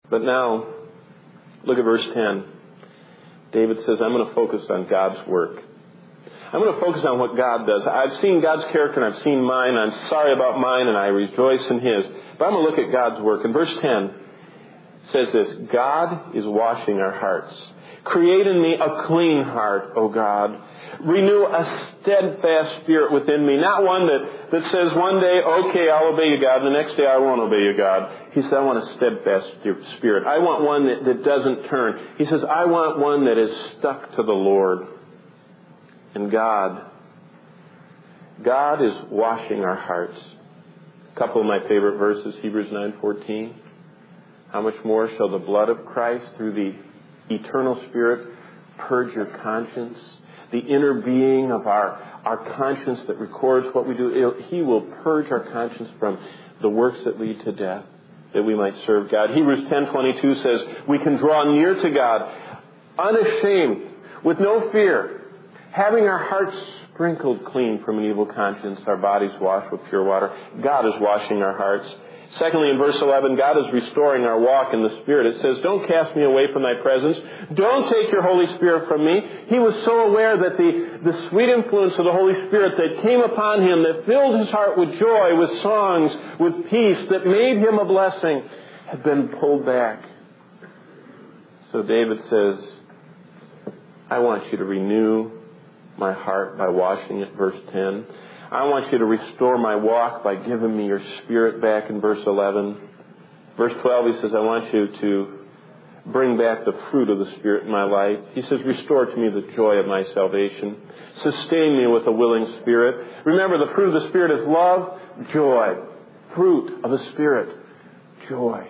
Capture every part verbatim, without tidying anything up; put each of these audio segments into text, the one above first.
But now, look at verse ten. David says, I'm going to focus on God's work. I'm going to focus on what God does. I've seen God's character and I've seen mine. I'm sorry about mine and I rejoice in His. But I'm going to look at God's work. And verse ten says this, God is washing our hearts. Create in me a clean heart, O God. Renew a steadfast spirit within me. Not one that, that says one day, okay, I'll obey you, God. The next day I won't obey you, God. He said, I want a steadfast spirit. I want one that, that doesn't turn. He says, I want one that is stuck to the Lord. And God, God is washing our hearts. A couple of my favorite verses, Hebrews nine fourteen. How much more shall the blood of Christ through the eternal Spirit purge your conscience? The inner being of our, our conscience that records what we do. He will purge our conscience from the works that lead to death, that we might serve God. Hebrews ten twenty-two says, we can draw near to God unashamed, with no fear, having our hearts sprinkled clean from an evil conscience, our bodies washed with pure water. God is washing our hearts. Secondly, in verse eleven, God is restoring our walk in the Spirit. It says, don't cast me away from thy presence. Don't take your Holy Spirit from me. He was so aware that the, the sweet influence of the Holy Spirit that came upon him, that filled his heart with joy, with songs, with peace, that made him a blessing, had been pulled back. So David says, I want you to renew my heart by washing it, verse ten. I want you to restore my walk by giving me your Spirit back in verse eleven. Verse twelve, he says, I want you to bring back the fruit of the Spirit in my life. He says, restore to me the joy of my salvation. Sustain me with a willing spirit. Remember, the fruit of the Spirit is love, joy. Fruit of the Spirit, joy.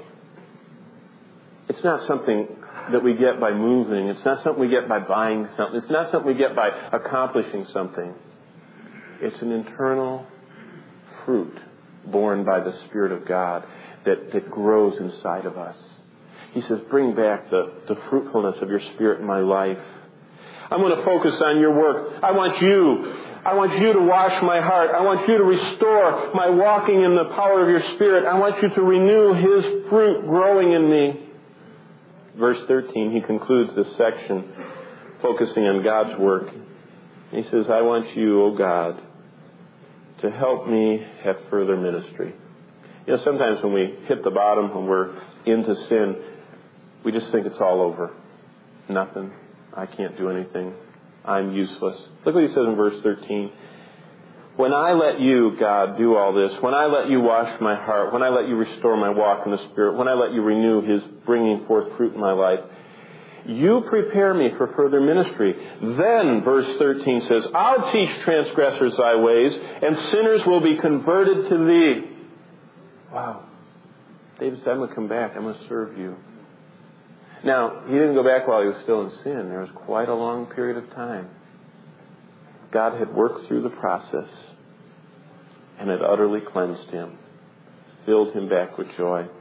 It's not something that we get by moving. It's not something we get by buying something. It's not something we get by accomplishing something. It's an internal fruit born by the Spirit of God that, that grows inside of us. He says, bring back the, the fruitfulness of your Spirit in my life. I'm going to focus on your work. I want you. I want you to wash my heart. I want you to restore my walking in the power of your Spirit. I want you to renew His fruit growing in me. Verse thirteen, he concludes this section focusing on God's work. He says, I want you, O God, to help me have further ministry. You know, sometimes when we hit the bottom, when we're into sin, we just think it's all over. Nothing. I can't do anything. I'm useless. Look what he says in verse thirteen. When I let you, God, do all this, when I let you wash my heart, when I let you restore my walk in the Spirit, when I let you renew His bringing forth fruit in my life, you prepare me for further ministry. Then, verse thirteen says, I'll teach transgressors thy ways, and sinners will be converted to thee. Wow. David said, I'm going to come back. I'm going to serve you. Now, he didn't go back while he was still in sin. There was quite a long period of time. God had worked through the process and had utterly cleansed him, filled him back with joy.